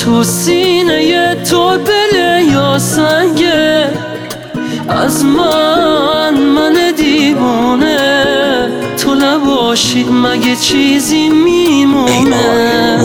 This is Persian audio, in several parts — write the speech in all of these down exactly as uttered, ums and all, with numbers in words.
تو سینه تو دل یا سنگه از من من دیوانه تو نباشی مگه چیزی میمونه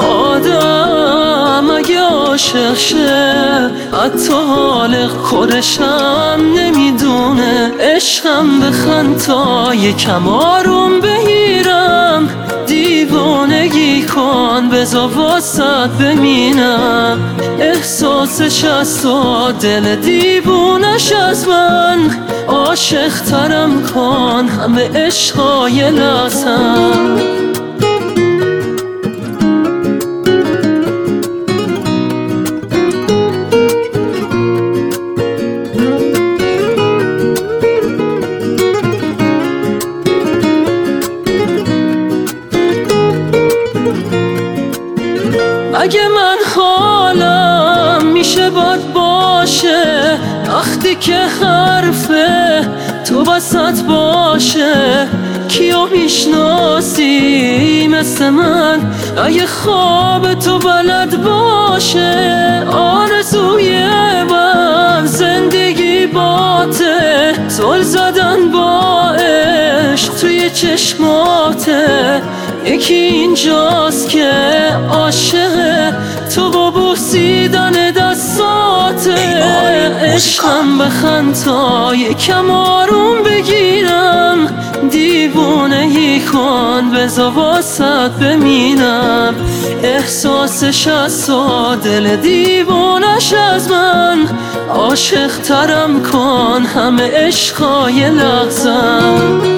آدم اگه عاشق شه حتی حال خودشم نمیدونه عشقم بخند تا یکم آروم بگیرم دیوانگی کن بذار واسط بمینم احساسش از تو دل دیوونش از من عاشق ترم کن همه عشقای لحظم اگه من حالم میشه باد باشه وقتی که حرفه تو وسط باشه کیو میشناسی مثل من اگه خواب تو بلد باشه آرزوی من زندگی باته زل زدن با عشق توی چشماته یکی اینجاست که عاشقه تو با بوسیدن دستاته عشقم بخند تا یکم آروم بگیرم دیوونگی کن بذار واسط بمینم احساسش از تو دل دیوونش از من عاشق ترم کن همه عشقای لحظم